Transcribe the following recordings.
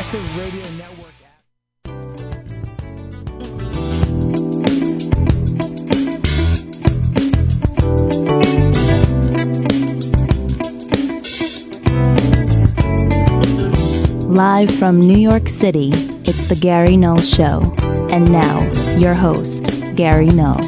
Progressive Radio Network app. Live from New York City, it's the Gary Null Show. And now, your host, Gary Null.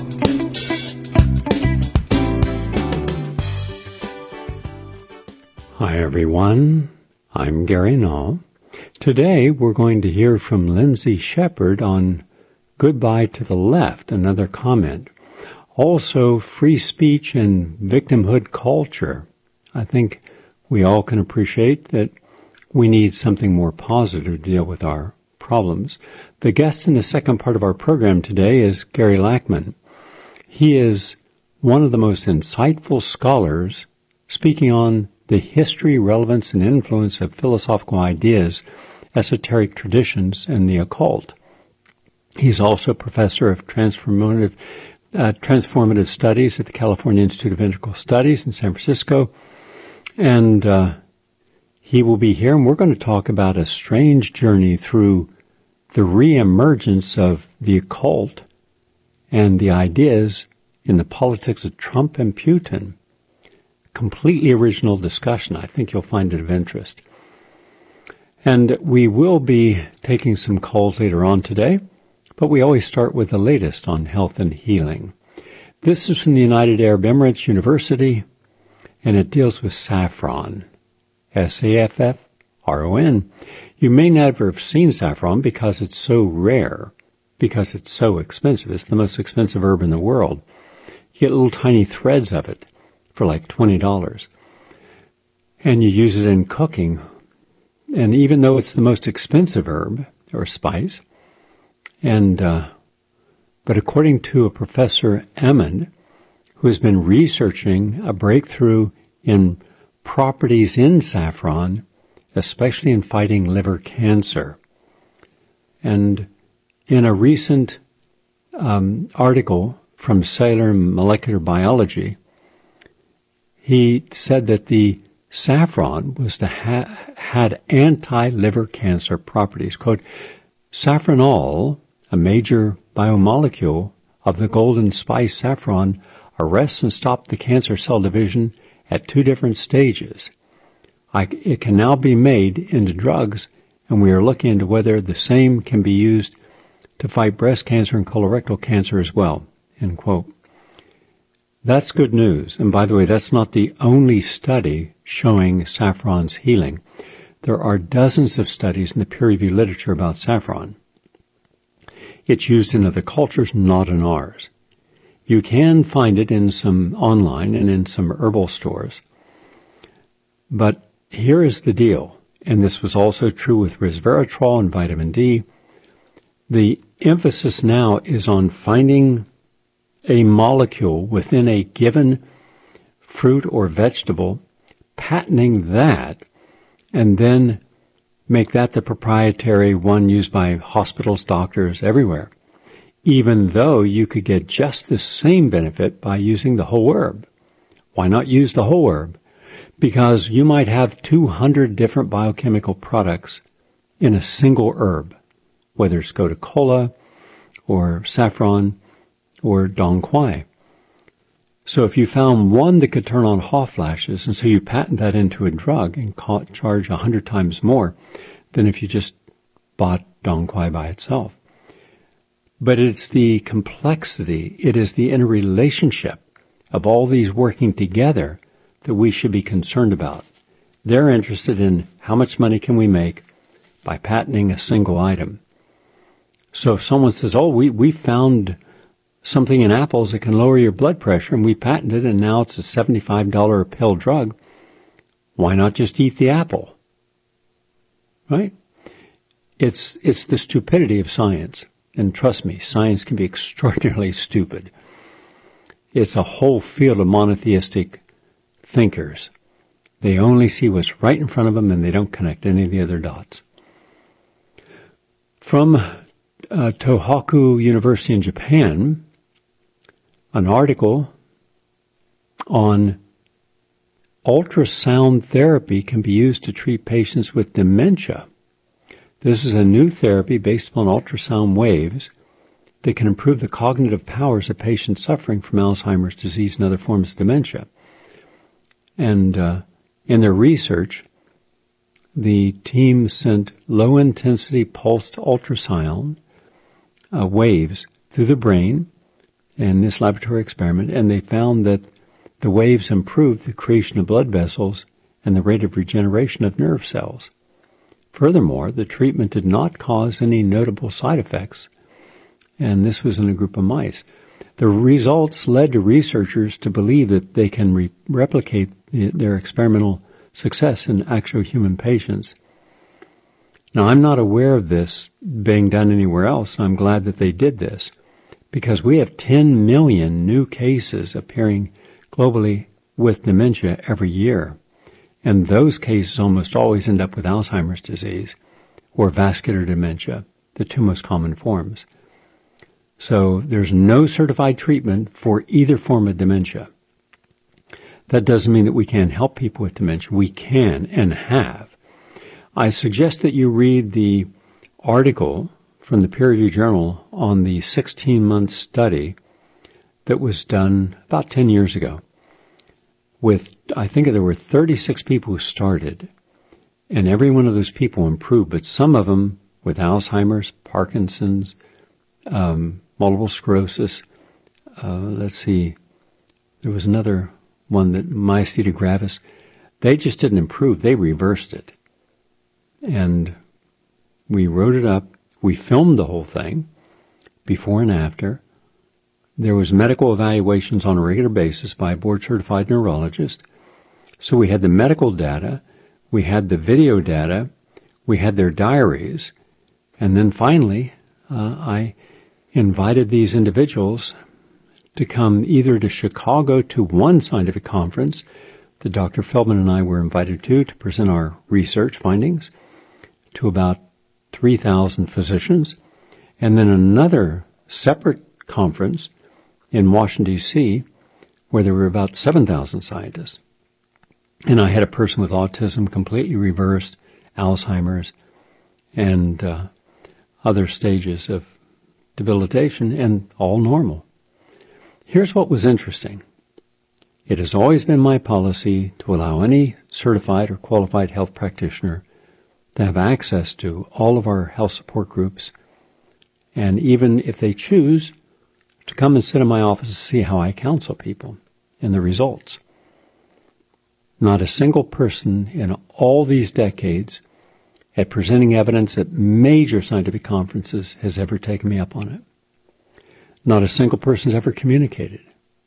Hi, everyone. I'm Gary Null. Today, we're going to hear from Lindsay Shepard on Goodbye to the Left, another comment. Also, free speech and victimhood culture. I think we all can appreciate that we need something more positive to deal with our problems. The guest in the second part of our program today is Gary Lachman. He is one of the most insightful scholars speaking on the history, relevance, and influence of philosophical ideas, esoteric traditions, and the occult. He's also professor of transformative studies at the California Institute of Integral Studies in San Francisco. And he will be here, and we're going to talk about a strange journey through the reemergence of the occult and the ideas in the politics of Trump and Putin. Completely original discussion. I think you'll find it of interest. And we will be taking some calls later on today, but we always start with the latest on health and healing. This is from the United Arab Emirates University, and it deals with saffron. S-A-F-F-R-O-N. You may never have seen saffron because it's so rare, because it's so expensive. It's the most expensive herb in the world. You get little tiny threads of it for like $20. And you use it in cooking. And even though it's the most expensive herb or spice, but according to a Professor Emmond, who has been researching a breakthrough in properties in saffron, especially in fighting liver cancer. And in a recent article from Cellular Molecular Biology, he said that the saffron was had anti-liver cancer properties. Quote, safranol, a major biomolecule of the golden spice saffron, arrests and stops the cancer cell division at two different stages. It can now be made into drugs, and we are looking into whether the same can be used to fight breast cancer and colorectal cancer as well. End quote. That's good news. And by the way, that's not the only study showing saffron's healing. There are dozens of studies in the peer-reviewed literature about saffron. It's used in other cultures, not in ours. You can find it in some online and in some herbal stores. But here is the deal, and this was also true with resveratrol and vitamin D. The emphasis now is on finding a molecule within a given fruit or vegetable, patenting that, and then make that the proprietary one used by hospitals, doctors, everywhere, even though you could get just the same benefit by using the whole herb. Why not use the whole herb? Because you might have 200 different biochemical products in a single herb, whether it's gotu kola or saffron or dong quai. So if you found one that could turn on hot flashes, and so you patent that into a drug and charge 100 times more than if you just bought dong quai by itself. But it's the complexity, it is the interrelationship of all these working together that we should be concerned about. They're interested in how much money can we make by patenting a single item. So if someone says, oh, we found something in apples that can lower your blood pressure, and we patented it, and now it's a $75 a pill drug, why not just eat the apple? Right? It's the stupidity of science. And trust me, science can be extraordinarily stupid. It's a whole field of monotheistic thinkers. They only see what's right in front of them, and they don't connect any of the other dots. From Tohoku University in Japan, an article on ultrasound therapy can be used to treat patients with dementia. This is a new therapy based upon ultrasound waves that can improve the cognitive powers of patients suffering from Alzheimer's disease and other forms of dementia. And in their research, the team sent low-intensity pulsed ultrasound waves through the brain in this laboratory experiment, and they found that the waves improved the creation of blood vessels and the rate of regeneration of nerve cells. Furthermore, the treatment did not cause any notable side effects, and this was in a group of mice. The results led to researchers to believe that they can replicate their experimental success in actual human patients. Now, I'm not aware of this being done anywhere else. I'm glad that they did this because we have 10 million new cases appearing globally with dementia every year. And those cases almost always end up with Alzheimer's disease or vascular dementia, the two most common forms. So there's no certified treatment for either form of dementia. That doesn't mean that we can't help people with dementia. We can and have. I suggest that you read the article from the peer-reviewed journal on the 16-month study that was done about 10 years ago with, I think there were 36 people who started, and every one of those people improved, but some of them with Alzheimer's, Parkinson's, multiple sclerosis. Let's see, there was another one that myasthenia gravis. They just didn't improve. They reversed it. And we wrote it up. We filmed the whole thing, before and after. There was medical evaluations on a regular basis by a board-certified neurologist. So we had the medical data, we had the video data, we had their diaries, and then finally I invited these individuals to come either to Chicago to one scientific conference that Dr. Feldman and I were invited to present our research findings to about 3,000 physicians, and then another separate conference in Washington, D.C., where there were about 7,000 scientists. And I had a person with autism, completely reversed, Alzheimer's, and other stages of debilitation, and all normal. Here's what was interesting. It has always been my policy to allow any certified or qualified health practitioner to have access to all of our health support groups, and even if they choose, to come and sit in my office to see how I counsel people and the results. Not a single person in all these decades at presenting evidence at major scientific conferences has ever taken me up on it. Not a single person has ever communicated.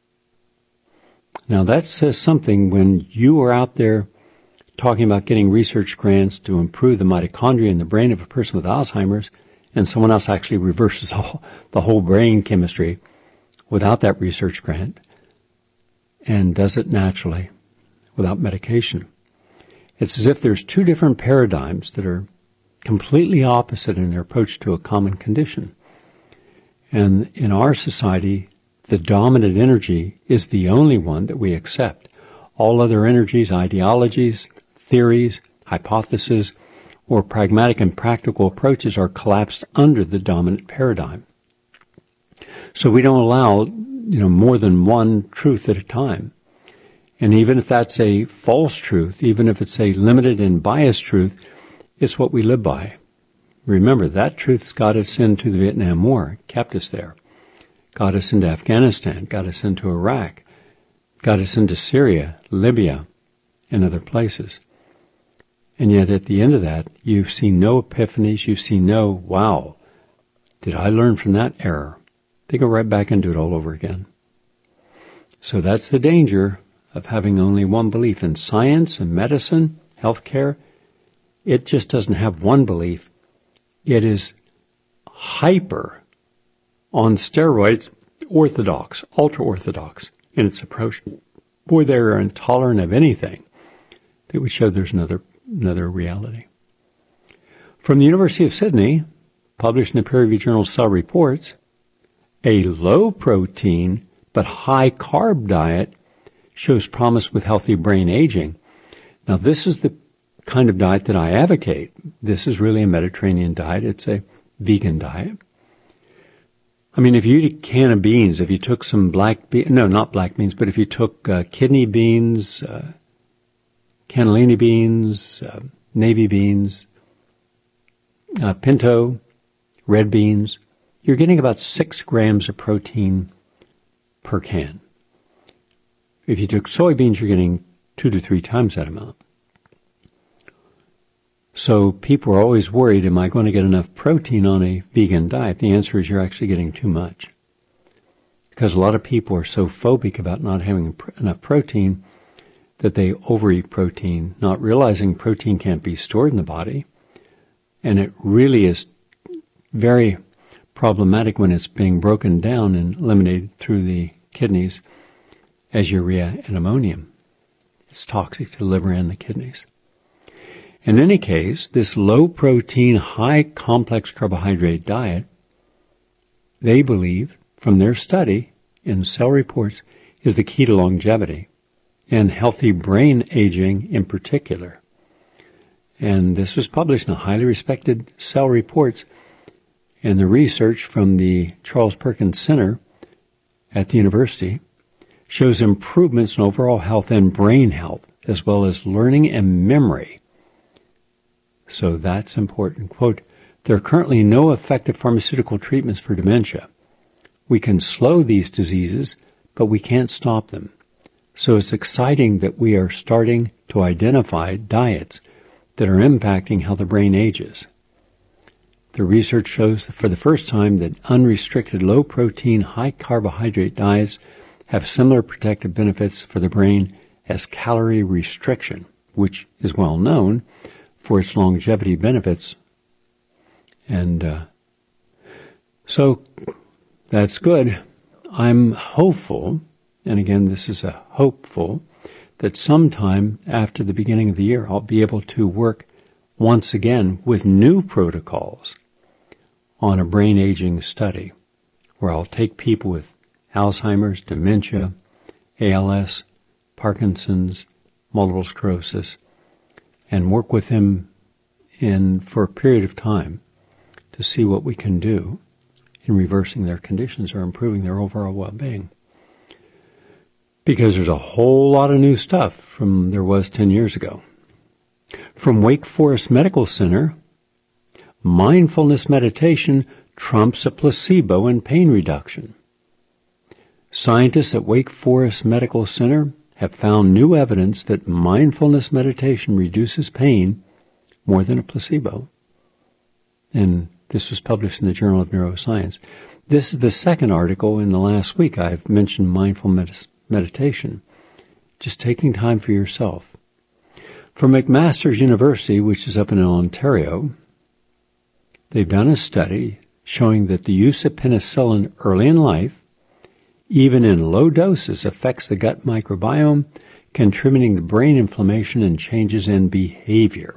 Now that says something when you are out there talking about getting research grants to improve the mitochondria in the brain of a person with Alzheimer's, and someone else actually reverses the whole brain chemistry without that research grant and does it naturally without medication. It's as if there's two different paradigms that are completely opposite in their approach to a common condition. And in our society, the dominant energy is the only one that we accept. All other energies, ideologies, theories, hypotheses, or pragmatic and practical approaches are collapsed under the dominant paradigm. So we don't allow, more than one truth at a time. And even if that's a false truth, even if it's a limited and biased truth, it's what we live by. Remember, that truth's got us into the Vietnam War, kept us there. Got us into Afghanistan, got us into Iraq, got us into Syria, Libya, and other places. And yet at the end of that, you see no epiphanies, you see no, wow, did I learn from that error? They go right back and do it all over again. So that's the danger of having only one belief. In science and medicine, healthcare, it just doesn't have one belief. It is hyper, on steroids, orthodox, ultra-orthodox in its approach. Boy, they are intolerant of anything that would show there's another reality. From the University of Sydney, published in the peer-reviewed journal Cell Reports, a low-protein but high-carb diet shows promise with healthy brain aging. Now, this is the kind of diet that I advocate. This is really a Mediterranean diet. It's a vegan diet. I mean, if you eat a can of beans, if you took some not black beans, but if you took kidney beans, cannellini beans, navy beans, pinto, red beans, you're getting about 6 grams of protein per can. If you took soybeans, you're getting 2 to 3 times that amount. So people are always worried, am I going to get enough protein on a vegan diet? The answer is you're actually getting too much. Because a lot of people are so phobic about not having enough protein that they overeat protein, not realizing protein can't be stored in the body. And it really is very problematic when it's being broken down and eliminated through the kidneys as urea and ammonium. It's toxic to the liver and the kidneys. In any case, this low-protein, high-complex carbohydrate diet, they believe, from their study in Cell Reports, is the key to longevity and healthy brain aging in particular. And this was published in a highly respected Cell Reports, and the research from the Charles Perkins Center at the university shows improvements in overall health and brain health, as well as learning and memory. So that's important. Quote, there are currently no effective pharmaceutical treatments for dementia. We can slow these diseases, but we can't stop them. So it's exciting that we are starting to identify diets that are impacting how the brain ages. The research shows that for the first time that unrestricted low-protein, high-carbohydrate diets have similar protective benefits for the brain as calorie restriction, which is well known for its longevity benefits. And so that's good. I'm hopeful, and again, this is a hopeful, that sometime after the beginning of the year, I'll be able to work once again with new protocols on a brain aging study where I'll take people with Alzheimer's, dementia, ALS, Parkinson's, multiple sclerosis, and work with them for a period of time to see what we can do in reversing their conditions or improving their overall well-being. Because there's a whole lot of new stuff from there was 10 years ago. From Wake Forest Medical Center, mindfulness meditation trumps a placebo in pain reduction. Scientists at Wake Forest Medical Center have found new evidence that mindfulness meditation reduces pain more than a placebo. And this was published in the Journal of Neuroscience. This is the second article in the last week I've mentioned mindful meditation. Just taking time for yourself. From McMaster's University, which is up in Ontario, they've done a study showing that the use of penicillin early in life, even in low doses, affects the gut microbiome, contributing to brain inflammation and changes in behavior.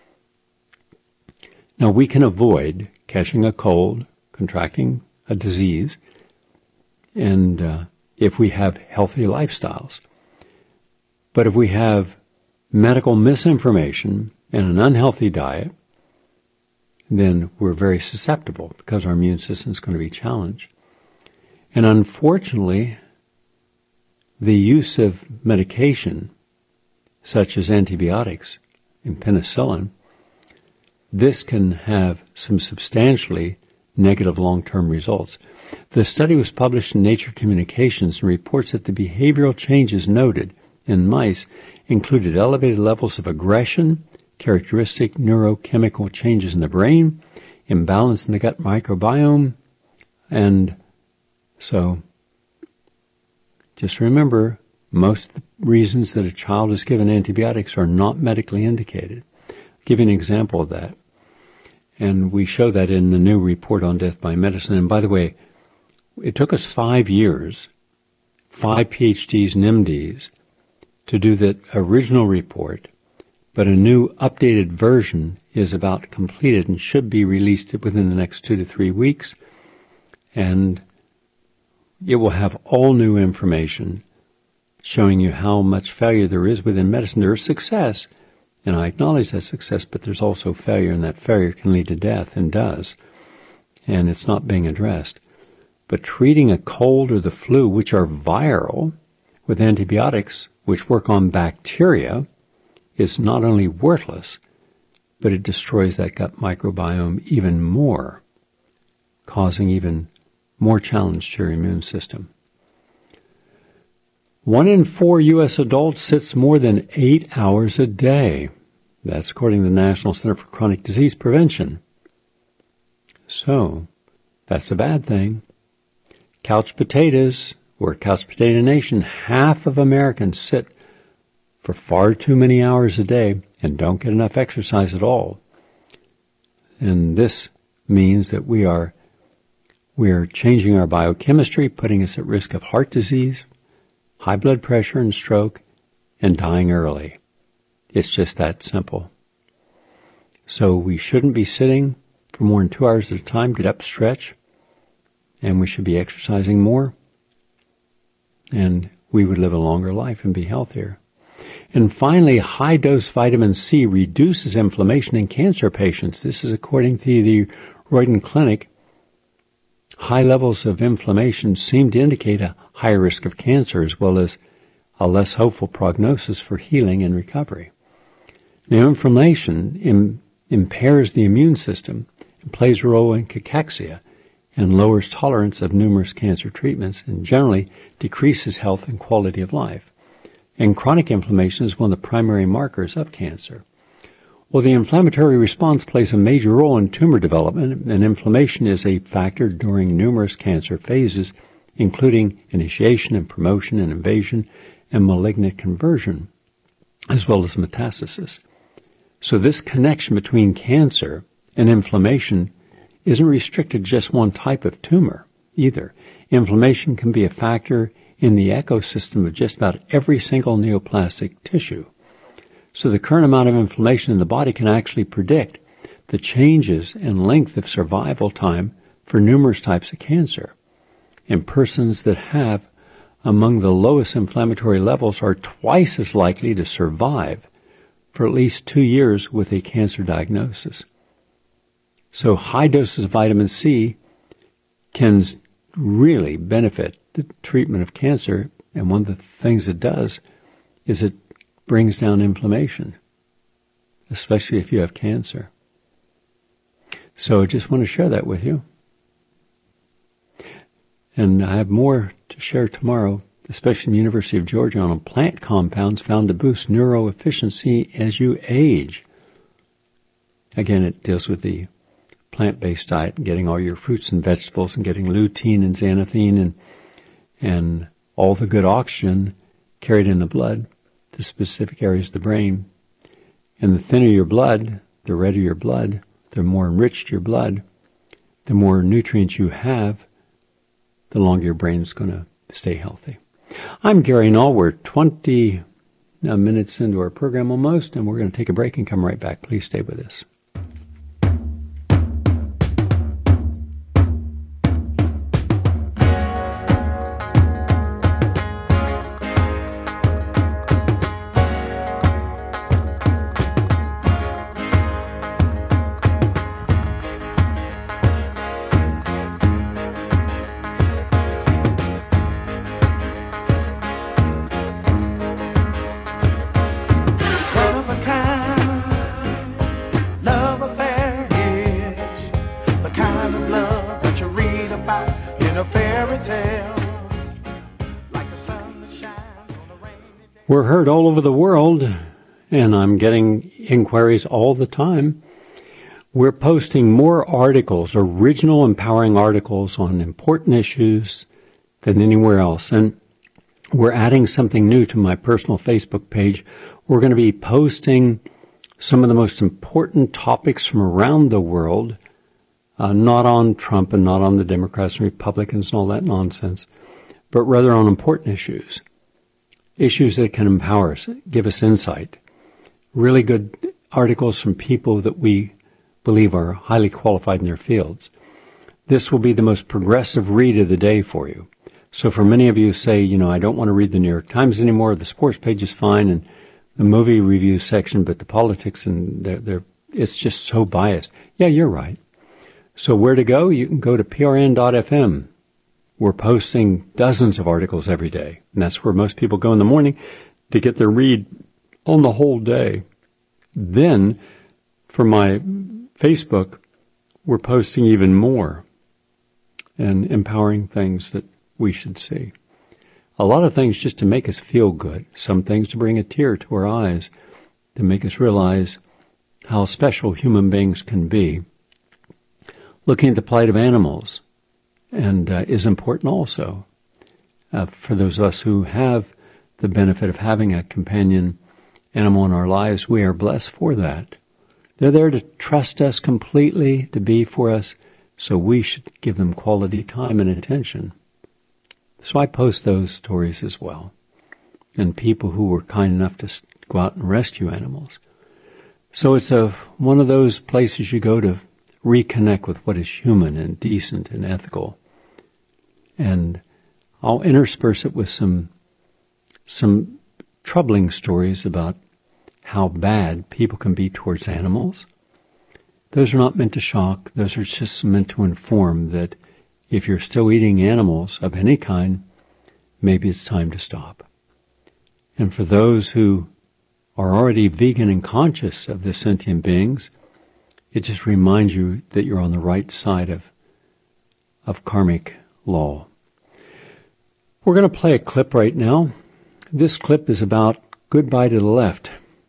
Now, we can avoid catching a cold, contracting a disease, and if we have healthy lifestyles. But if we have medical misinformation and an unhealthy diet, then we're very susceptible because our immune system is going to be challenged. And unfortunately, the use of medication, such as antibiotics and penicillin, this can have some substantially negative long-term results. The study was published in Nature Communications and reports that the behavioral changes noted in mice included elevated levels of aggression, characteristic neurochemical changes in the brain, imbalance in the gut microbiome, and so just remember, most of the reasons that a child is given antibiotics are not medically indicated. I'll give you an example of that. And we show that in the new report on death by medicine. And by the way, it took us 5 years, 5 PhDs and MDs, to do the original report, but a new updated version is about completed and should be released within the next 2 to 3 weeks. And it will have all new information showing you how much failure there is within medicine. There is success And I acknowledge that success, but there's also failure, and that failure can lead to death, and does. And it's not being addressed. But treating a cold or the flu, which are viral, with antibiotics, which work on bacteria, is not only worthless, but it destroys that gut microbiome even more, causing even more challenge to your immune system. 1 in 4 U.S. adults sits more than 8 hours a day. That's according to the National Center for Chronic Disease Prevention. So, that's a bad thing. Couch potatoes, we're a couch potato nation. Half of Americans sit for far too many hours a day and don't get enough exercise at all. And this means that we are changing our biochemistry, putting us at risk of heart disease, high blood pressure and stroke, and dying early. It's just that simple. So we shouldn't be sitting for more than 2 hours at a time. Get up, stretch, and we should be exercising more, and we would live a longer life and be healthier. And finally, high-dose vitamin C reduces inflammation in cancer patients. This is according to the Royden Clinic. High levels of inflammation seem to indicate a higher risk of cancer, as well as a less hopeful prognosis for healing and recovery. Now, inflammation impairs the immune system and plays a role in cachexia and lowers tolerance of numerous cancer treatments and generally decreases health and quality of life. And chronic inflammation is one of the primary markers of cancer. Well, the inflammatory response plays a major role in tumor development, and inflammation is a factor during numerous cancer phases, including initiation and promotion and invasion and malignant conversion, as well as metastasis. So this connection between cancer and inflammation isn't restricted to just one type of tumor either. Inflammation can be a factor in the ecosystem of just about every single neoplastic tissue. So the current amount of inflammation in the body can actually predict the changes and length of survival time for numerous types of cancer. And persons that have among the lowest inflammatory levels are twice as likely to survive for at least 2 years with a cancer diagnosis. So high doses of vitamin C can really benefit the treatment of cancer, and one of the things it does is it brings down inflammation, especially if you have cancer. So I just want to share that with you. And I have more to share tomorrow, especially in the University of Georgia, on plant compounds found to boost neuroefficiency as you age. Again, it deals with the plant-based diet and getting all your fruits and vegetables and getting lutein and xanthine and all the good oxygen carried in the blood to specific areas of the brain. And the thinner your blood, the redder your blood, the more enriched your blood, the more nutrients you have, the longer your brain's going to stay healthy. I'm Gary Null. We're 20 minutes into our program almost, and we're going to take a break and come right back. Please stay with us. We're heard all over the world, and I'm getting inquiries all the time. We're posting more articles, original empowering articles on important issues than anywhere else. And we're adding something new to my personal Facebook page. We're going to be posting some of the most important topics from around the world, not on Trump and not on the Democrats and Republicans and all that nonsense, but rather on important issues. Issues that can empower us, give us insight. Really good articles from people that we believe are highly qualified in their fields. This will be the most progressive read of the day for you. So for many of you who say, I don't want to read the New York Times anymore, the sports page is fine, and the movie review section, but the politics, and it's just so biased. Yeah, you're right. So where to go? You can go to prn.fm. We're posting dozens of articles every day, and that's where most people go in the morning to get their read on the whole day. Then, for my Facebook, we're posting even more and empowering things that we should see. A lot of things just to make us feel good. Some things to bring a tear to our eyes, to make us realize how special human beings can be. Looking at the plight of animals and is important also. For those of us who have the benefit of having a companion animal in our lives, we are blessed for that. They're there to trust us completely, to be for us, so we should give them quality time and attention. So I post those stories as well. And people who were kind enough to go out and rescue animals. So it's one of those places you go to reconnect with what is human and decent and ethical. And I'll intersperse it with some troubling stories about how bad people can be towards animals. Those are not meant to shock. Those are just meant to inform that if you're still eating animals of any kind, maybe it's time to stop. And for those who are already vegan and conscious of the sentient beings, it just reminds you that you're on the right side of karmic law. We're going to play a clip right now. This clip is about goodbye to the left.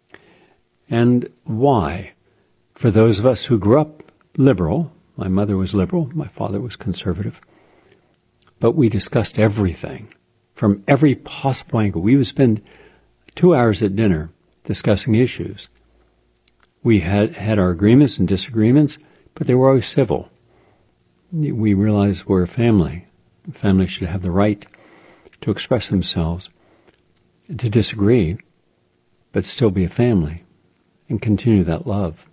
And why? For those of us who grew up liberal, my mother was liberal, my father was conservative, but we discussed everything from every possible angle. We would spend 2 hours at dinner discussing issues. We had our agreements and disagreements, but they were always civil. We realized we're a family. Families should have the right to express themselves, to disagree, but still be a family and continue that love.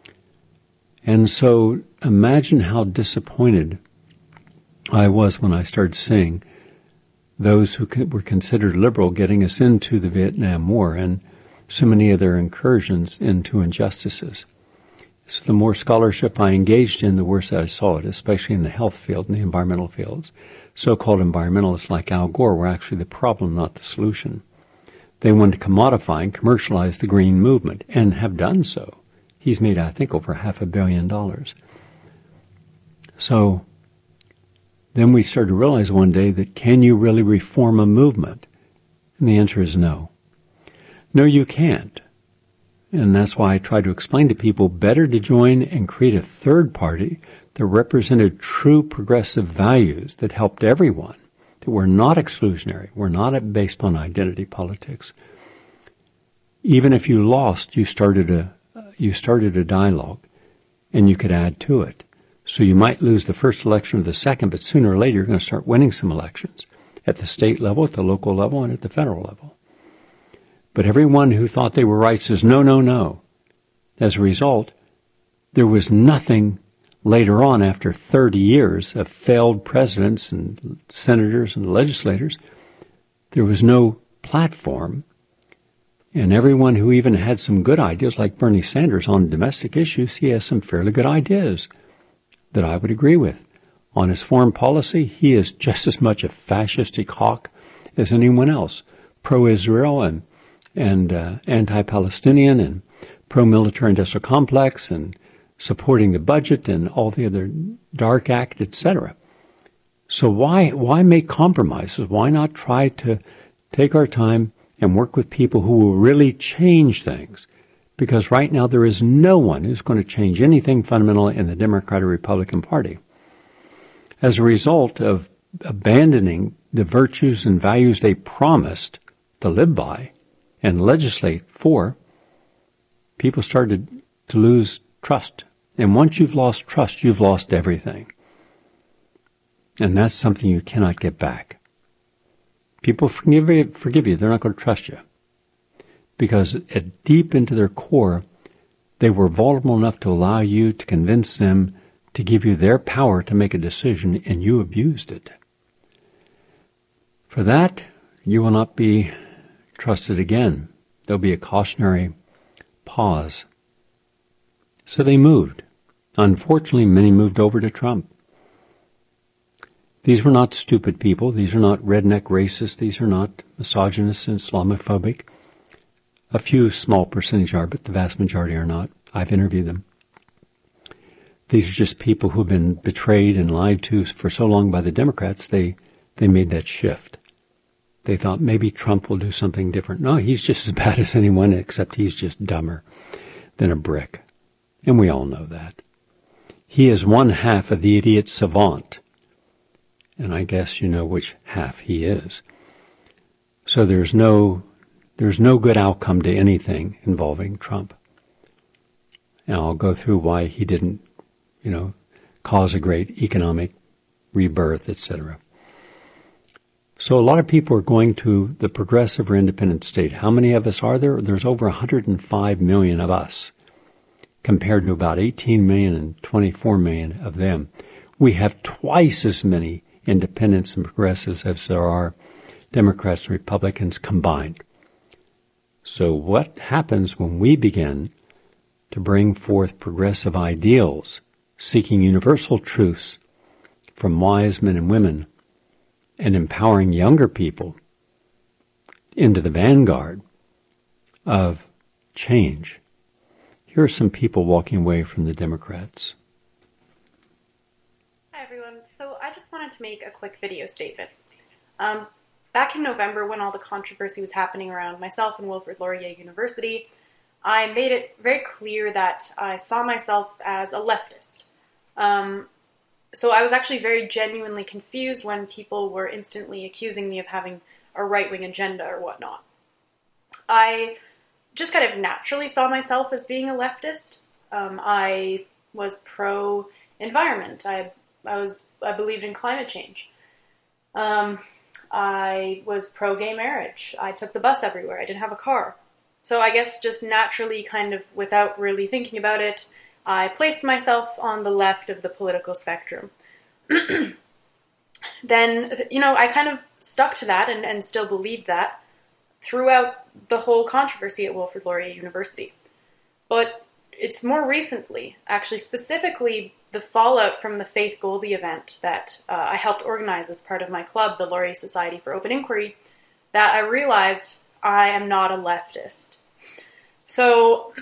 And so imagine how disappointed I was when I started seeing those who were considered liberal getting us into the Vietnam War and so many of their incursions into injustices. So the more scholarship I engaged in, the worse I saw it, especially in the health field and the environmental fields. So-called environmentalists like Al Gore were actually the problem, not the solution. They wanted to commodify and commercialize the green movement, and have done so. He's made, I think, over $500 million. So then we started to realize one day that can you really reform a movement? And the answer is no. No, you can't. And that's why I try to explain to people better to join and create a third party that represented true progressive values that helped everyone, that were not exclusionary, were not based on identity politics. Even if you lost, you started a dialogue, and you could add to it. So you might lose the first election or the second, but sooner or later you're going to start winning some elections at the state level, at the local level, and at the federal level. But everyone who thought they were right says, no, no, no. As a result, there was nothing later on after 30 years of failed presidents and senators and legislators. There was no platform. And everyone who even had some good ideas, like Bernie Sanders on domestic issues, he has some fairly good ideas that I would agree with. On his foreign policy, he is just as much a fascistic hawk as anyone else, pro-Israel and anti-Palestinian and pro-military industrial complex and supporting the budget and all the other dark act, etc. So why make compromises? Why not try to take our time and work with people who will really change things? Because right now there is no one who's going to change anything fundamental in the Democratic Republican Party. As a result of abandoning the virtues and values they promised to live by and legislate for, people started to lose trust. And once you've lost trust, you've lost everything. And that's something you cannot get back. People forgive you. They're not going to trust you. Because deep into their core, they were vulnerable enough to allow you to convince them to give you their power to make a decision, and you abused it. For that, you will not be trusted again. There'll be a cautionary pause. So they moved. Unfortunately, many moved over to Trump. These were not stupid people. These are not redneck racists. These are not misogynists and Islamophobic. A few small percentage are, but the vast majority are not. I've interviewed them. These are just people who have been betrayed and lied to for so long by the Democrats, they made that shift. They thought maybe Trump will do something different. No, he's just as bad as anyone, except he's just dumber than a brick. And we all know that. He is one half of the idiot savant. And I guess you know which half he is. So there's no good outcome to anything involving Trump. And I'll go through why he didn't, cause a great economic rebirth, etc. So a lot of people are going to the progressive or independent state. How many of us are there? There's over 105 million of us, compared to about 18 million and 24 million of them. We have twice as many independents and progressives as there are Democrats and Republicans combined. So what happens when we begin to bring forth progressive ideals, seeking universal truths from wise men and women, and empowering younger people into the vanguard of change? Here are some people walking away from the Democrats. Hi everyone. So I just wanted to make a quick video statement. Back in November, when all the controversy was happening around myself and Wilfrid Laurier University, I made it very clear that I saw myself as a leftist. So I was actually very genuinely confused when people were instantly accusing me of having a right-wing agenda or whatnot. I just kind of naturally saw myself as being a leftist. I was pro-environment. I believed in climate change. I was pro-gay marriage. I took the bus everywhere. I didn't have a car. So I guess just naturally, kind of without really thinking about it, I placed myself on the left of the political spectrum. Then, I kind of stuck to that and still believed that throughout the whole controversy at Wilfrid Laurier University. But it's more recently, actually specifically the fallout from the Faith Goldy event that I helped organize as part of my club, the Laurier Society for Open Inquiry, that I realized I am not a leftist. So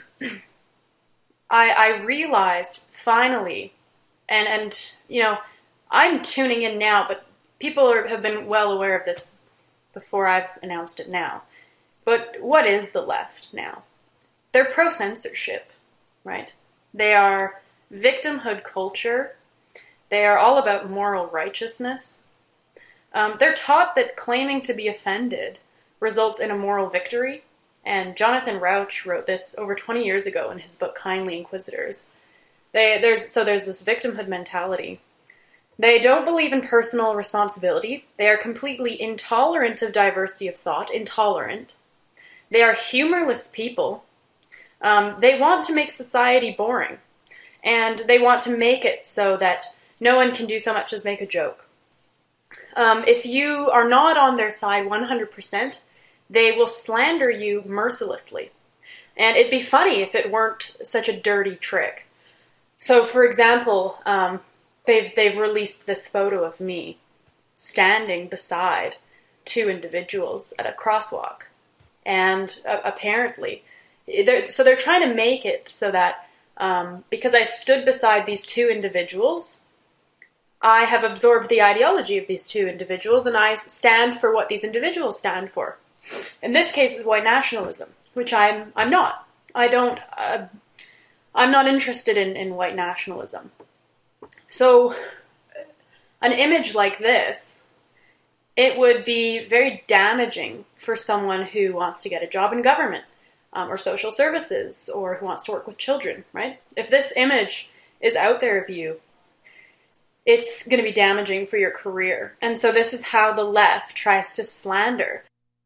I realized finally, and I'm tuning in now, but people have been well aware of this before I've announced it now. But what is the left now? They're pro-censorship, right? They are victimhood culture. They are all about moral righteousness. They're taught that claiming to be offended results in a moral victory. And Jonathan Rauch wrote this over 20 years ago in his book, Kindly Inquisitors. There's this victimhood mentality. They don't believe in personal responsibility. They are completely intolerant of diversity of thought, intolerant. They are humorless people. They want to make society boring. And they want to make it so that no one can do so much as make a joke. If you are not on their side 100%, they will slander you mercilessly. And it'd be funny if it weren't such a dirty trick. So, for example, they've released this photo of me standing beside two individuals at a crosswalk. And apparently, they're trying to make it so that because I stood beside these two individuals, I have absorbed the ideology of these two individuals, and I stand for what these individuals stand for. In this case, it's white nationalism, which I'm not. I'm not interested in white nationalism. So, an image like this, it would be very damaging for someone who wants to get a job in government, or social services, or who wants to work with children, right? If this image is out there of you, it's going to be damaging for your career. And so this is how the left tries to slander.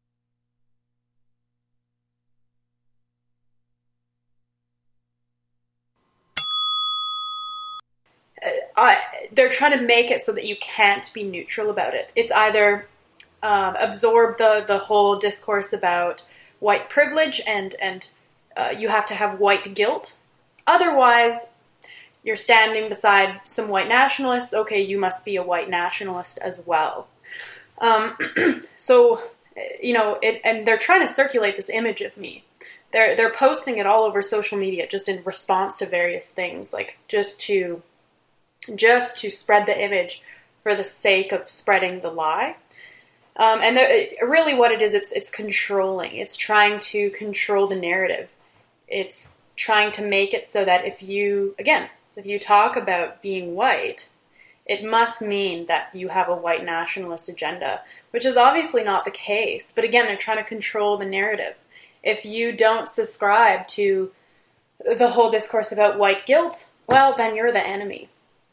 They're trying to make it so that you can't be neutral about it. It's either absorb the whole discourse about white privilege and you have to have white guilt. Otherwise, you're standing beside some white nationalists. Okay, you must be a white nationalist as well. So, and they're trying to circulate this image of me. They're posting it all over social media just in response to various things, like just to spread the image for the sake of spreading the lie. And really what it is, it's controlling. It's trying to control the narrative. It's trying to make it so that if you talk about being white, it must mean that you have a white nationalist agenda, which is obviously not the case. But again, they're trying to control the narrative. If you don't subscribe to the whole discourse about white guilt, well, then you're the enemy.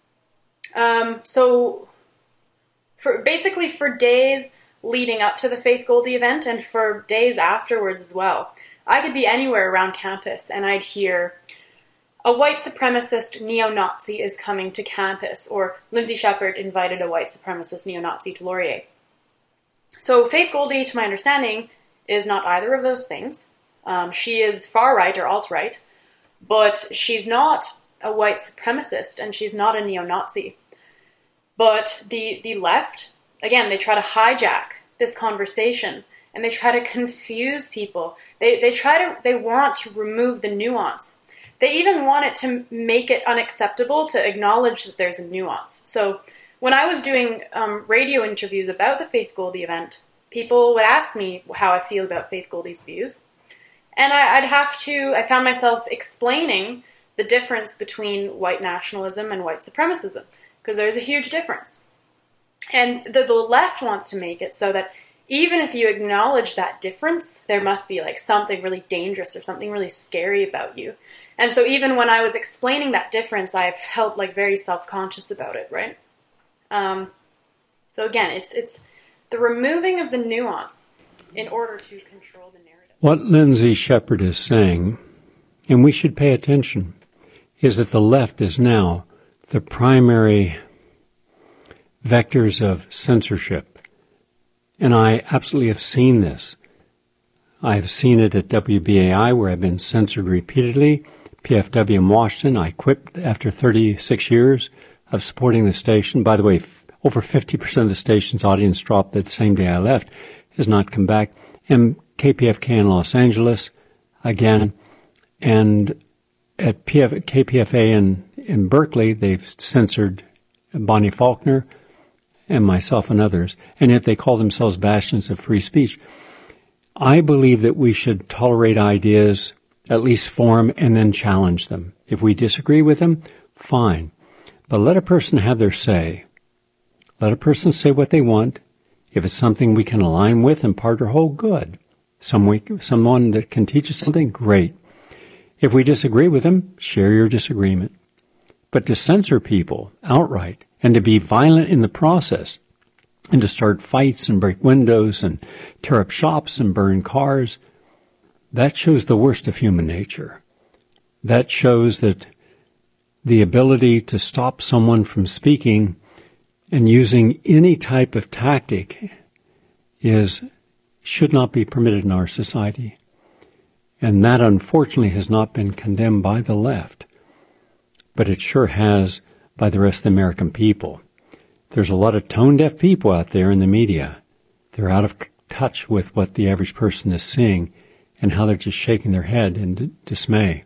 So for days leading up to the Faith Goldy event and for days afterwards as well, I could be anywhere around campus and I'd hear, a white supremacist neo-Nazi is coming to campus, or Lindsay Shepherd invited a white supremacist neo-Nazi to Laurier. So Faith Goldy, to my understanding, is not either of those things. She is far-right or alt-right, but she's not a white supremacist and she's not a neo-Nazi. But the left, again, they try to hijack this conversation and they try to confuse people. They want to remove the nuance. They even want it to make it unacceptable to acknowledge that there's a nuance. So when I was doing radio interviews about the Faith Goldy event, people would ask me how I feel about Faith Goldy's views. And I found myself explaining the difference between white nationalism and white supremacism, because there's a huge difference. And the left wants to make it so that even if you acknowledge that difference, there must be like something really dangerous or something really scary about you. And so even when I was explaining that difference, I felt like very self-conscious about it, right? So again, it's the removing of the nuance in order to control the narrative. What Lindsay Shepherd is saying, and we should pay attention, is that the left is now the primary vectors of censorship. And I absolutely have seen this. I've seen it at WBAI, where I've been censored repeatedly. PFW in Washington, I quit after 36 years of supporting the station. By the way, over 50% of the station's audience dropped the same day I left, has not come back. And KPFK in Los Angeles, again. And at KPFA in Berkeley, they've censored Bonnie Faulkner and myself and others, and yet they call themselves bastions of free speech. I believe that we should tolerate ideas, at least form, and then challenge them. If we disagree with them, fine. But let a person have their say. Let a person say what they want. If it's something we can align with and part or whole, good. Someone that can teach us something, great. If we disagree with them, share your disagreement. But to censor people outright and to be violent in the process and to start fights and break windows and tear up shops and burn cars, that shows the worst of human nature. That shows that the ability to stop someone from speaking and using any type of tactic should not be permitted in our society. And that, unfortunately, has not been condemned by the left, but it sure has by the rest of the American people. There's a lot of tone-deaf people out there in the media. They're out of touch with what the average person is seeing and how they're just shaking their head in dismay.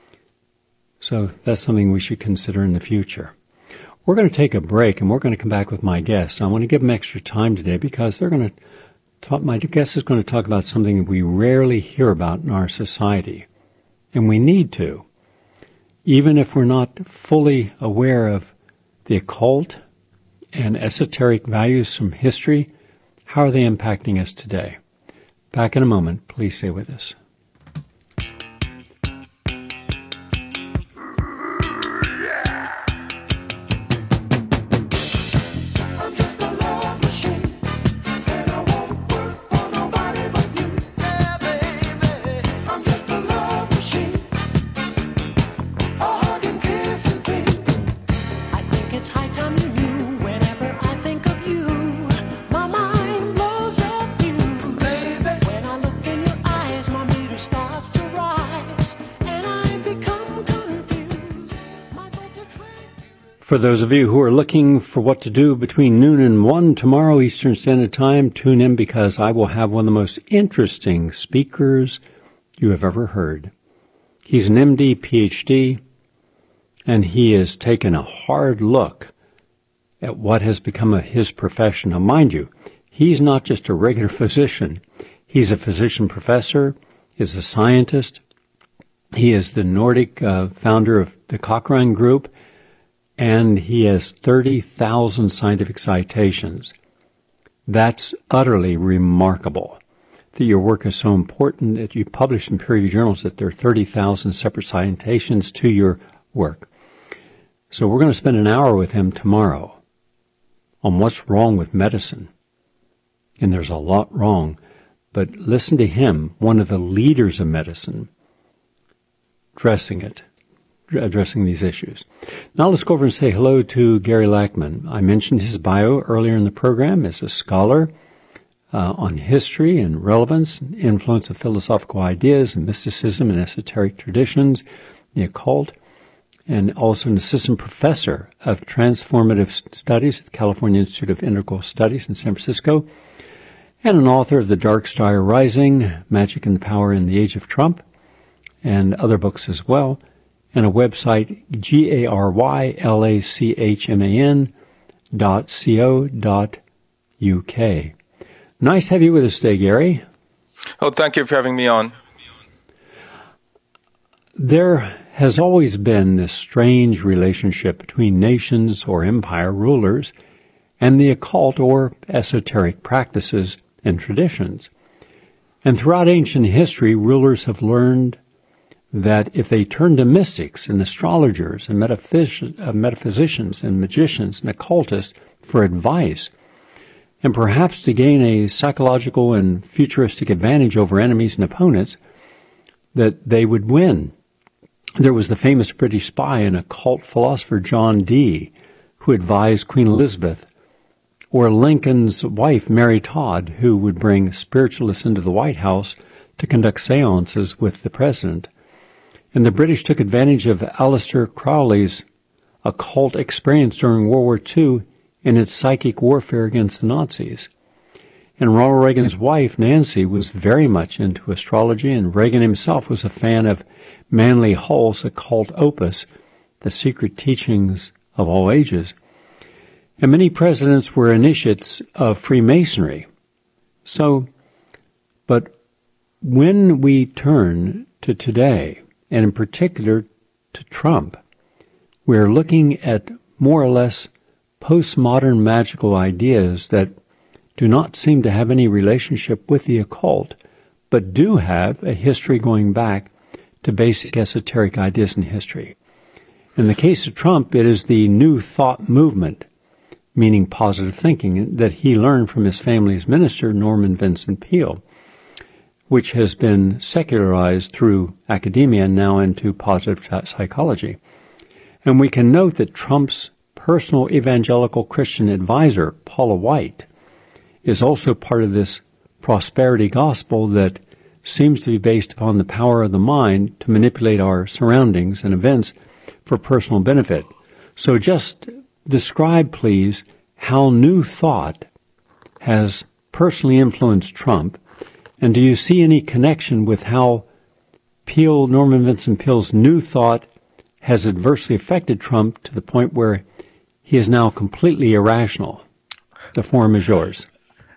So that's something we should consider in the future. We're going to take a break, and we're going to come back with my guest. I want to give them extra time today because my guest is going to talk about something that we rarely hear about in our society, and we need to. Even if we're not fully aware of the occult and esoteric values from history, how are they impacting us today? Back in a moment. Please stay with us. When I look in your eyes, my For those of you who are looking for what to do between noon and 1 tomorrow Eastern Standard Time, tune in because I will have one of the most interesting speakers you have ever heard. He's an MD, PhD, and he has taken a hard look at what has become of his profession. Now, mind you, he's not just a regular physician. He's a physician professor, is a scientist. He is the Nordic founder of the Cochrane Group, and he has 30,000 scientific citations. That's utterly remarkable, that your work is so important that you publish in peer-reviewed journals that there are 30,000 separate citations to your work. So we're going to spend an hour with him tomorrow on what's wrong with medicine. And there's a lot wrong. But listen to him, one of the leaders of medicine, addressing these issues. Now let's go over and say hello to Gary Lachman. I mentioned his bio earlier in the program as a scholar on history and relevance, and influence of philosophical ideas and mysticism and esoteric traditions, the occult, and also an assistant professor of transformative studies at the California Institute of Integral Studies in San Francisco, and an author of The Dark Star Rising, Magic and the Power in the Age of Trump, and other books as well, and a website, GaryLachman.co.uk. Nice to have you with us today, Gary. Oh, thank you for having me on. There has always been this strange relationship between nations or empire rulers and the occult or esoteric practices and traditions. And throughout ancient history, rulers have learned that if they turn to mystics and astrologers and metaphysicians and magicians and occultists for advice, and perhaps to gain a psychological and futuristic advantage over enemies and opponents, that they would win. There was the famous British spy and occult philosopher John Dee, who advised Queen Elizabeth, or Lincoln's wife, Mary Todd, who would bring spiritualists into the White House to conduct seances with the president. And the British took advantage of Aleister Crowley's occult experience during World War II in its psychic warfare against the Nazis. And Ronald Reagan's wife, Nancy, was very much into astrology, and Reagan himself was a fan of Manly Hall's occult opus, The Secret Teachings of All Ages. And many presidents were initiates of Freemasonry. But when we turn to today, and in particular to Trump, we're looking at more or less postmodern magical ideas that do not seem to have any relationship with the occult, but do have a history going back to basic esoteric ideas in history. In the case of Trump, it is the New Thought movement, meaning positive thinking, that he learned from his family's minister, Norman Vincent Peale, which has been secularized through academia and now into positive psychology. And we can note that Trump's personal evangelical Christian advisor, Paula White, is also part of this prosperity gospel that seems to be based upon the power of the mind to manipulate our surroundings and events for personal benefit. So just describe, please, how New Thought has personally influenced Trump, and do you see any connection with how Norman Vincent Peale's New Thought has adversely affected Trump to the point where he is now completely irrational? The forum is yours.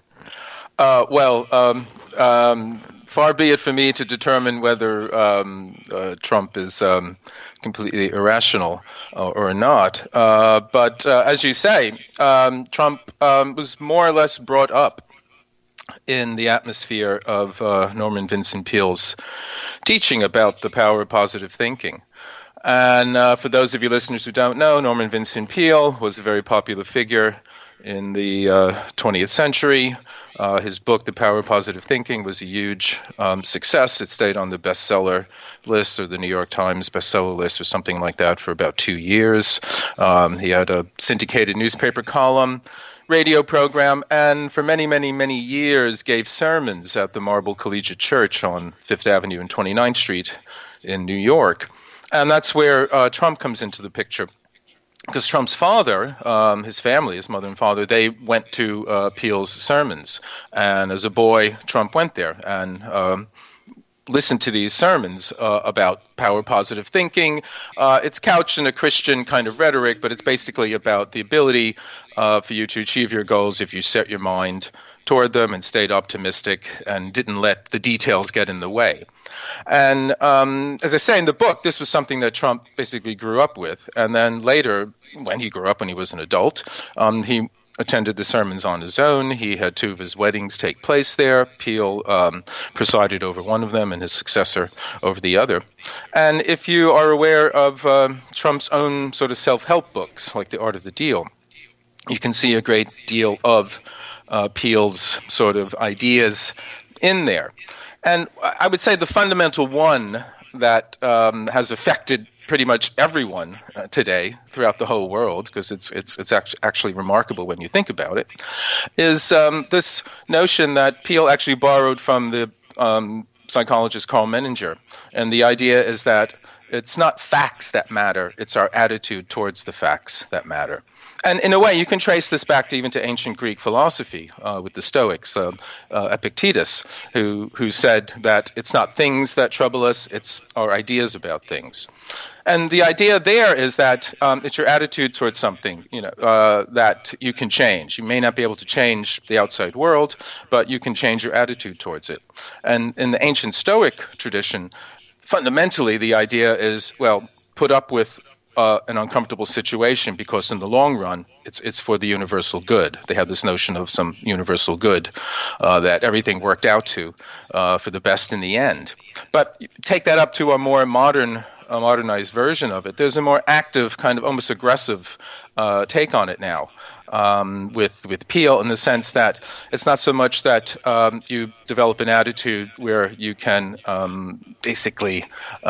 Far be it for me to determine whether Trump is completely irrational or not. But as you say, Trump was more or less brought up in the atmosphere of Norman Vincent Peale's teaching about the power of positive thinking. And for those of you listeners who don't know, Norman Vincent Peale was a very popular figure in the 20th century. His book, The Power of Positive Thinking, was a huge success. It stayed on the bestseller list or the New York Times bestseller list or something like that for about 2 years. He had a syndicated newspaper column, radio program, and for many, many, many years gave sermons at the Marble Collegiate Church on Fifth Avenue and 29th Street in New York. And that's where Trump comes into the picture. because Trump's father, his family, his mother and father, they went to Peel's sermons. And as a boy, Trump went there and listened to these sermons about power positive thinking. It's couched in a Christian kind of rhetoric, but it's basically about the ability for you to achieve your goals if you set your mind toward them and stayed optimistic and didn't let the details get in the way. And as I say in the book, this was something that Trump basically grew up with. And then later, when he grew up, when he was an adult, he attended the sermons on his own. He had 2 of his weddings take place there. Peel presided over one of them and his successor over the other. And if you are aware of Trump's own sort of self-help books, like The Art of the Deal, you can see a great deal of Peel's sort of ideas in there. And I would say the fundamental one that has affected pretty much everyone today throughout the whole world, because it's actually remarkable when you think about it, is this notion that Peel actually borrowed from the psychologist Carl Menninger. And the idea is that it's not facts that matter, it's our attitude towards the facts that matter. And in a way, you can trace this back to even to ancient Greek philosophy with the Stoics, Epictetus, who said that it's not things that trouble us, it's our ideas about things. And the idea there is that it's your attitude towards something, that you can change. You may not be able to change the outside world, but you can change your attitude towards it. And in the ancient Stoic tradition, fundamentally the idea is, well, put up with an uncomfortable situation because in the long run, it's for the universal good. They have this notion of some universal good that everything worked out to for the best in the end. But take that up to a more modernized version of it. There's a more active, kind of almost aggressive take on it now with Peel, in the sense that it's not so much that you develop an attitude where you can basically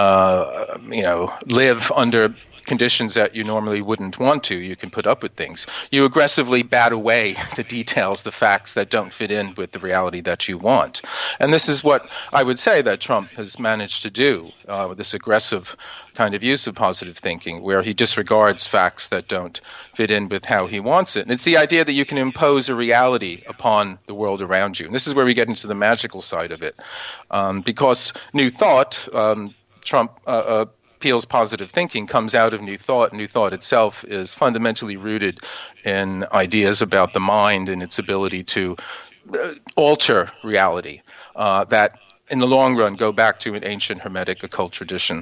live under conditions that you normally wouldn't want to. You can put up with things. You aggressively bat away the details, the facts that don't fit in with the reality that you want. And this is what I would say that Trump has managed to do with this aggressive kind of use of positive thinking, where he disregards facts that don't fit in with how he wants it. And it's the idea that you can impose a reality upon the world around you. And this is where we get into the magical side of it. Because New Thought, Peel's positive thinking comes out of New Thought. New Thought itself is fundamentally rooted in ideas about the mind and its ability to alter reality that, in the long run, go back to an ancient Hermetic occult tradition.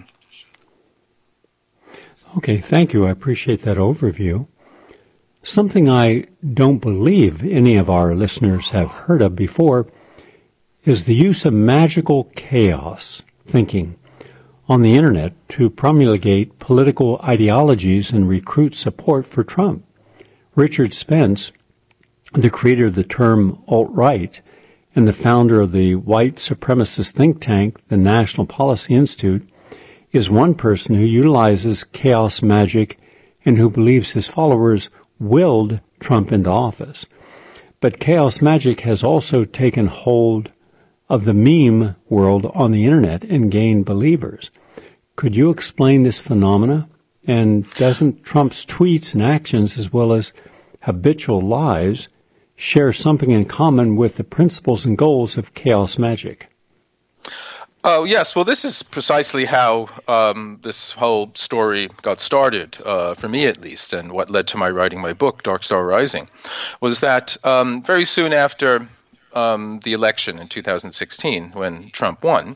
Okay, thank you. I appreciate that overview. Something I don't believe any of our listeners have heard of before is the use of magical chaos thinking on the internet to promulgate political ideologies and recruit support for Trump. Richard Spence, the creator of the term alt-right and the founder of the white supremacist think tank, the National Policy Institute, is one person who utilizes chaos magic and who believes his followers willed Trump into office. But chaos magic has also taken hold of the meme world on the internet and gained believers. Could you explain this phenomena? And doesn't Trump's tweets and actions, as well as habitual lies, share something in common with the principles and goals of chaos magic? Oh, yes. Well, this is precisely how this whole story got started, for me at least, and what led to my writing my book, Dark Star Rising, was that very soon after the election in 2016, when Trump won,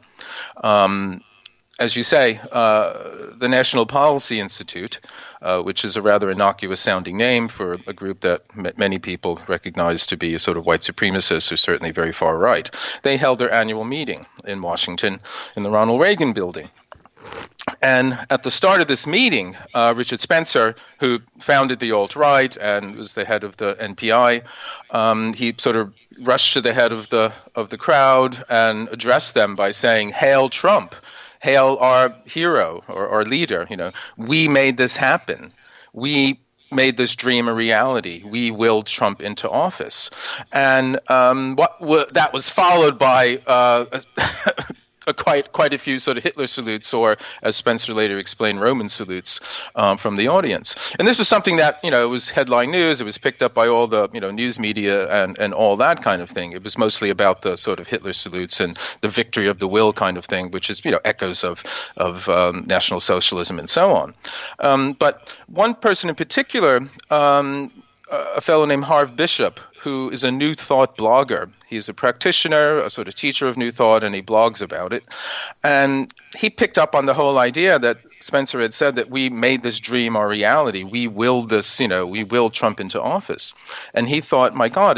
as you say, the National Policy Institute, which is a rather innocuous-sounding name for a group that many people recognize to be a sort of white supremacists, or certainly very far right, they held their annual meeting in Washington in the Ronald Reagan building. And at the start of this meeting, Richard Spencer, who founded the alt-right and was the head of the NPI, he sort of rushed to the head of the crowd and addressed them by saying, "Hail Trump! Hail our hero or our leader, we made this happen. We made this dream a reality. We willed Trump into office." And that was followed by quite a few sort of Hitler salutes, or as Spencer later explained, Roman salutes from the audience. And this was something that, it was headline news. It was picked up by all the, news media and all that kind of thing. It was mostly about the sort of Hitler salutes and the victory of the will kind of thing, which is, echoes of National Socialism and so on. But one person in particular, a fellow named Harv Bishop, who is a New Thought blogger. He's a practitioner, a sort of teacher of New Thought, and he blogs about it. And he picked up on the whole idea that Spencer had said that we made this dream our reality. We willed this, we willed Trump into office. And he thought, my God,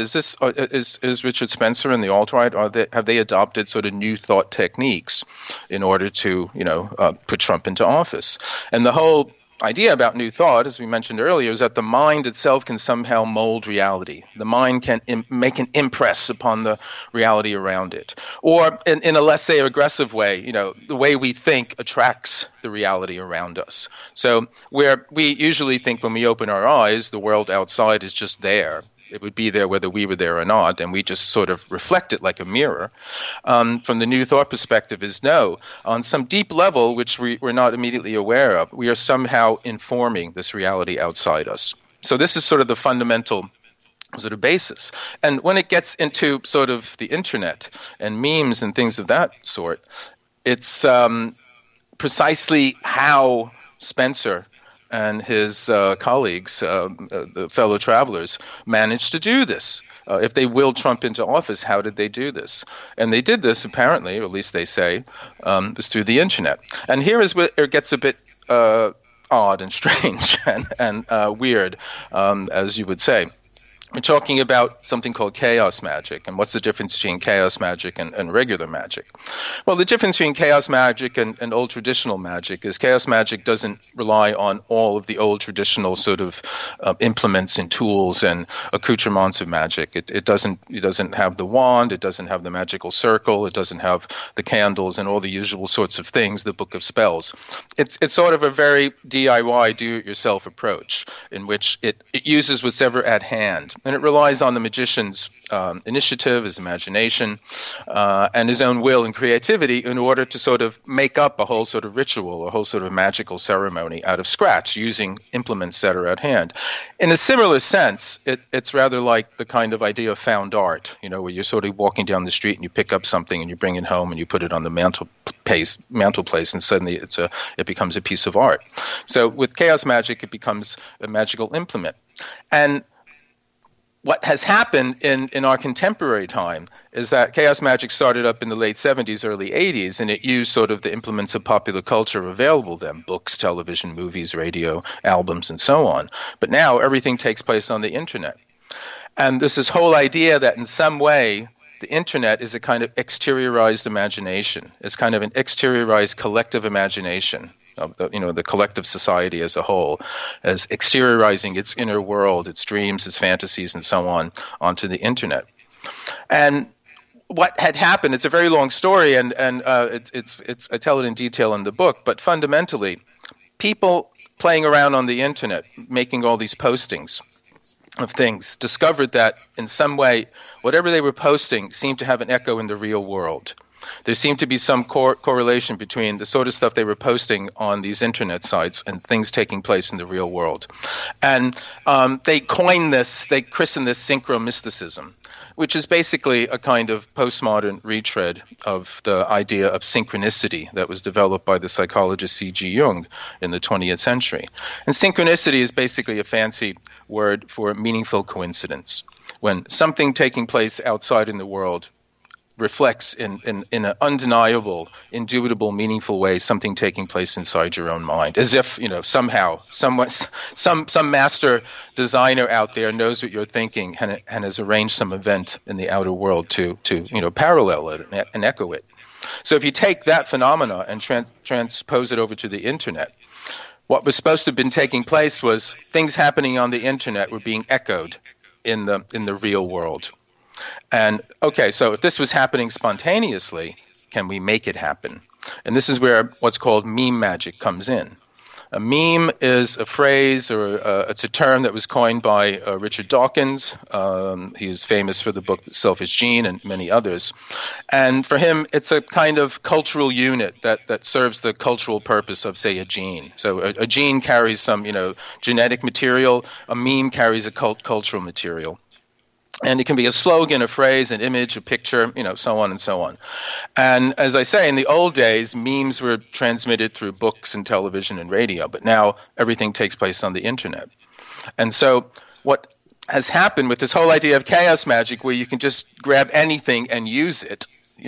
is Richard Spencer and the alt-right, have they adopted sort of New Thought techniques in order to, put Trump into office? And the whole idea about New Thought, as we mentioned earlier, is that the mind itself can somehow mold reality. The mind can make an impress upon the reality around it. Or in a less, say, aggressive way, the way we think attracts the reality around us. So where we usually think when we open our eyes, the world outside is just there. It would be there whether we were there or not, and we just sort of reflect it like a mirror. From the New Thought perspective is no. On some deep level, which we're not immediately aware of, we are somehow informing this reality outside us. So this is sort of the fundamental sort of basis. And when it gets into sort of the internet and memes and things of that sort, it's precisely how Spencer and his colleagues, the fellow travelers, managed to do this. If they willed Trump into office, how did they do this? And they did this, apparently, or at least they say, was through the internet. And here is where it gets a bit odd and strange and weird, as you would say. We're talking about something called chaos magic. And what's the difference between chaos magic and regular magic? Well, the difference between chaos magic and old traditional magic is chaos magic doesn't rely on all of the old traditional sort of implements and tools and accoutrements of magic. It doesn't have the wand. It doesn't have the magical circle. It doesn't have the candles and all the usual sorts of things, the book of spells. It's sort of a very DIY, do-it-yourself approach in which it uses what's ever at hand. And it relies on the magician's initiative, his imagination, and his own will and creativity in order to sort of make up a whole sort of ritual, a whole sort of magical ceremony out of scratch using implements that are at hand. In a similar sense, it's rather like the kind of idea of found art, where you're sort of walking down the street and you pick up something and you bring it home and you put it on the mantelpiece and suddenly it becomes a piece of art. So with chaos magic, it becomes a magical implement. And what has happened in our contemporary time is that chaos magic started up in the late 70s, early 80s, and it used sort of the implements of popular culture available to them, books, television, movies, radio, albums, and so on. But now everything takes place on the internet. And there's this whole idea that in some way the internet is a kind of exteriorized imagination. It's kind of an exteriorized collective imagination of the collective society as a whole, as exteriorizing its inner world, its dreams, its fantasies, and so on, onto the internet. And what had happened, it's a very long story, and it's I tell it in detail in the book, but fundamentally, people playing around on the internet, making all these postings of things, discovered that in some way, whatever they were posting seemed to have an echo in the real world. There seemed to be some correlation between the sort of stuff they were posting on these internet sites and things taking place in the real world. And they christened this synchromysticism, which is basically a kind of postmodern retread of the idea of synchronicity that was developed by the psychologist C.G. Jung in the 20th century. And synchronicity is basically a fancy word for meaningful coincidence. When something taking place outside in the world reflects in an undeniable, indubitable, meaningful way something taking place inside your own mind, as if somehow some master designer out there knows what you're thinking and has arranged some event in the outer world to parallel it and echo it. So if you take that phenomena and transpose it over to the internet, what was supposed to have been taking place was things happening on the internet were being echoed in the real world. And okay, so if this was happening spontaneously, can we make it happen? And this is where what's called meme magic comes in. A meme is a phrase or it's a term that was coined by Richard Dawkins. He is famous for the book The Selfish Gene and many others. And for him, it's a kind of cultural unit that serves the cultural purpose of, say, a gene. So a gene carries some, genetic material. A meme carries a cultural material. And it can be a slogan, a phrase, an image, a picture, so on and so on. And as I say, in the old days, memes were transmitted through books and television and radio, but now everything takes place on the internet. And so what has happened with this whole idea of chaos magic, where you can just grab anything and use it,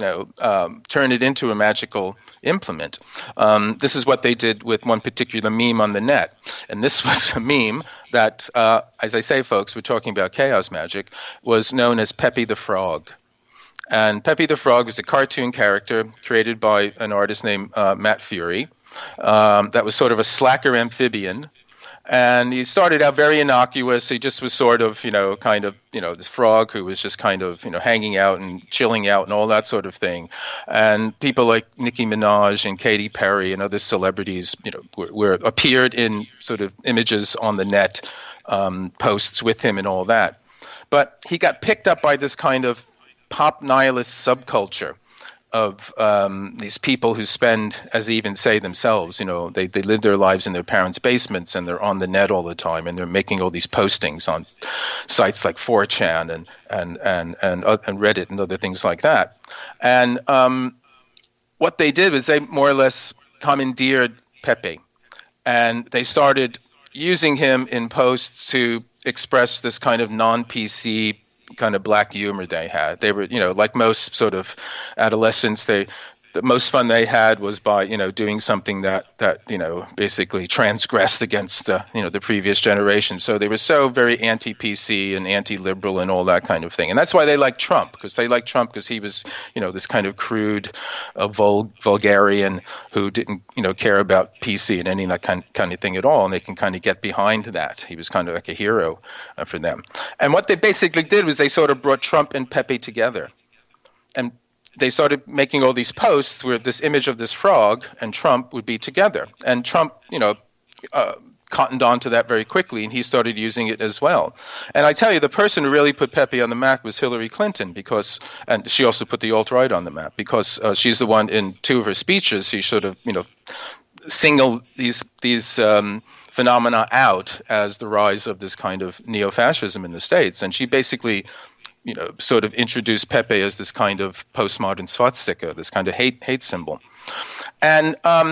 turn it into a magical implement. This is what they did with one particular meme on the net. And this was a meme that, as I say, folks, we're talking about chaos magic, was known as Pepe the Frog. And Pepe the Frog was a cartoon character created by an artist named Matt Fury that was sort of a slacker amphibian. And he started out very innocuous. He just was sort of, this frog who was just kind of, hanging out and chilling out and all that sort of thing. And people like Nicki Minaj and Katy Perry and other celebrities, were appeared in sort of images on the net, posts with him and all that. But he got picked up by this kind of pop nihilist subculture of these people who spend, as they even say themselves, they live their lives in their parents' basements and they're on the net all the time and they're making all these postings on sites like 4chan and Reddit and other things like that. And what they did was they more or less commandeered Pepe, and they started using him in posts to express this kind of non-PC kind of black humor they had. They were, like most sort of adolescents, the most fun they had was by, doing something that basically transgressed against, the previous generation. So they were so very anti-PC and anti-liberal and all that kind of thing. And that's why they liked Trump, because he was, this kind of crude, vulgarian who didn't, care about PC and any of that kind of thing at all. And they can kind of get behind that. He was kind of like a hero for them. And what they basically did was they sort of brought Trump and Pepe together. And they started making all these posts where this image of this frog and Trump would be together. And Trump, cottoned on to that very quickly, and he started using it as well. And I tell you, the person who really put Pepe on the map was Hillary Clinton, and she also put the alt-right on the map, because she's the one in two of her speeches, she sort of, singled these phenomena out as the rise of this kind of neo-fascism in the States. And she basically sort of introduced Pepe as this kind of postmodern swastika, this kind of hate symbol. And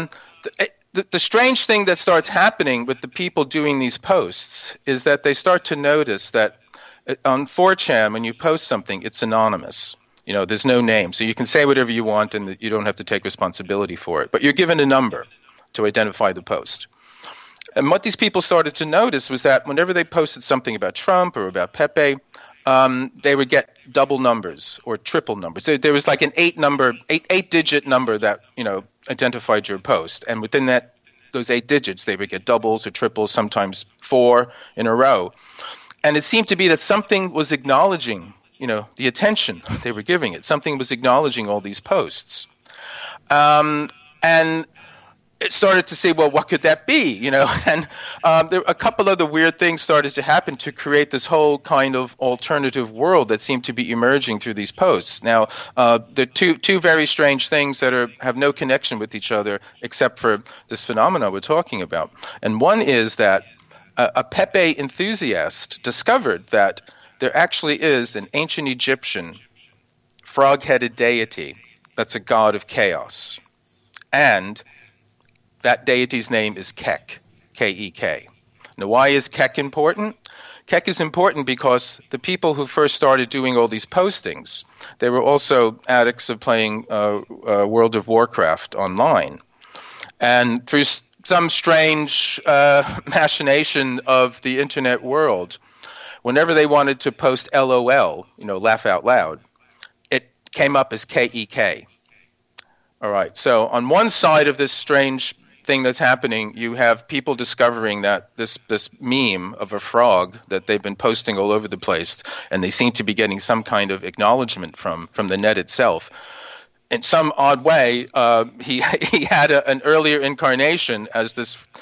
the strange thing that starts happening with the people doing these posts is that they start to notice that on 4chan, when you post something, it's anonymous. There's no name. So you can say whatever you want and you don't have to take responsibility for it. But you're given a number to identify the post. And what these people started to notice was that whenever they posted something about Trump or about Pepe, they would get double numbers or triple numbers. There was like an eight-digit number that, identified your post. And within those 8 digits, they would get doubles or triples, sometimes 4 in a row. And it seemed to be that something was acknowledging, the attention they were giving it. Something was acknowledging all these posts. And it started to say, well, what could that be? And there a couple of the weird things started to happen to create this whole kind of alternative world that seemed to be emerging through these posts. Now, there are two very strange things that have no connection with each other except for this phenomenon we're talking about. And one is that a Pepe enthusiast discovered that there actually is an ancient Egyptian frog-headed deity that's a god of chaos. And that deity's name is Kek, K-E-K. Now, why is Kek important? Kek is important because the people who first started doing all these postings, they were also addicts of playing World of Warcraft online. And through some strange machination of the internet world, whenever they wanted to post LOL, laugh out loud, it came up as K-E-K. All right, so on one side of this strange thing that's happening, you have people discovering that this meme of a frog that they've been posting all over the place, and they seem to be getting some kind of acknowledgement from the net itself. In some odd way, he had an earlier incarnation as this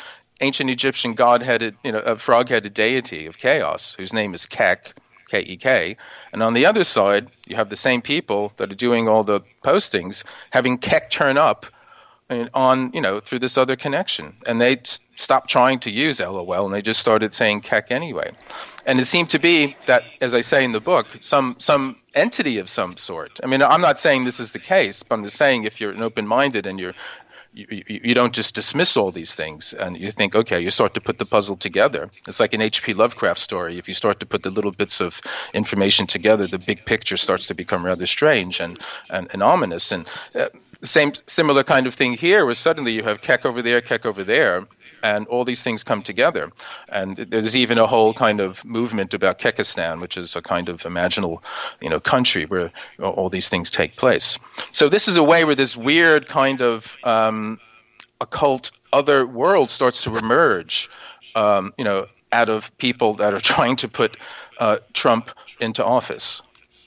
ancient Egyptian god-headed, a frog-headed deity of chaos, whose name is Kek, K-E-K. And on the other side, you have the same people that are doing all the postings, having Kek turn up on, through this other connection. And they stopped trying to use LOL, and they just started saying Kek anyway. And it seemed to be that, as I say in the book, some entity of some sort. I mean, I'm not saying this is the case, but I'm just saying if you're an open-minded and you don't just dismiss all these things and you think, okay, you start to put the puzzle together. It's like an H.P. Lovecraft story. If you start to put the little bits of information together, the big picture starts to become rather strange and ominous. And similar kind of thing here, where suddenly you have Kek over there, and all these things come together. And there's even a whole kind of movement about Kekistan, which is a kind of imaginal, country where all these things take place. So this is a way where this weird kind of occult other world starts to emerge, out of people that are trying to put Trump into office.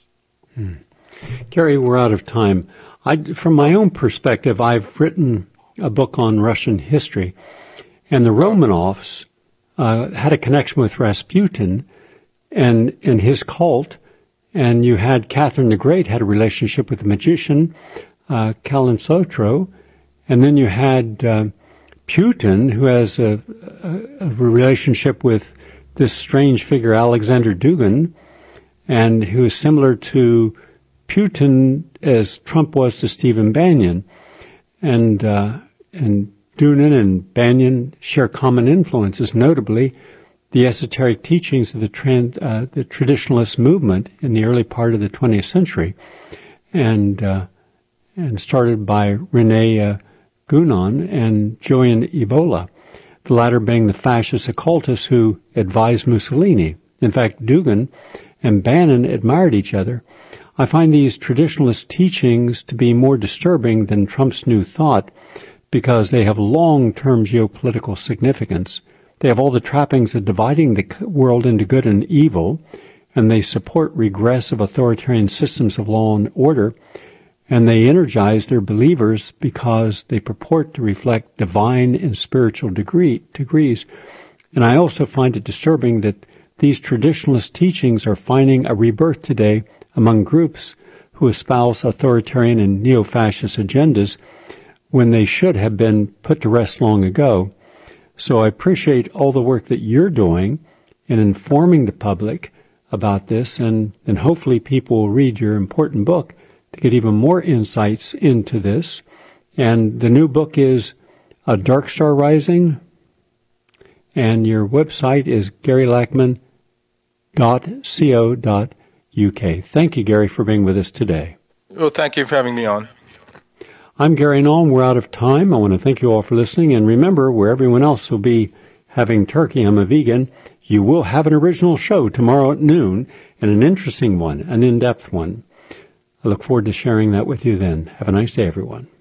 Gary, we're out of time. From my own perspective, I've written a book on Russian history, and the Romanovs had a connection with Rasputin and his cult, and you had Catherine the Great had a relationship with the magician Kalimsotro, and then you had Putin, who has a relationship with this strange figure Alexander Dugin, and who is similar to Putin as Trump was to Stephen Bannon, and Dugin and Bannon share common influences, notably the esoteric teachings of the traditionalist movement in the early part of the 20th century, and started by Rene Guénon and Joan Evola, the latter being the fascist occultist who advised Mussolini. In fact, Dugin and Bannon admired each other. I find these traditionalist teachings to be more disturbing than Trump's new thought because they have long-term geopolitical significance. They have all the trappings of dividing the world into good and evil, and they support regressive authoritarian systems of law and order, and they energize their believers because they purport to reflect divine and spiritual degrees. And I also find it disturbing that these traditionalist teachings are finding a rebirth today among groups who espouse authoritarian and neo-fascist agendas when they should have been put to rest long ago. So I appreciate all the work that you're doing in informing the public about this, and hopefully people will read your important book to get even more insights into this. And the new book is A Dark Star Rising, and your website is GaryLachman.co.uk. Thank you, Gary, for being with us today. Well, thank you for having me on. I'm Gary Null. We're out of time. I want to thank you all for listening. And remember, where everyone else will be having turkey, I'm a vegan. You will have an original show tomorrow at noon, and an interesting one, an in-depth one. I look forward to sharing that with you then. Have a nice day, everyone.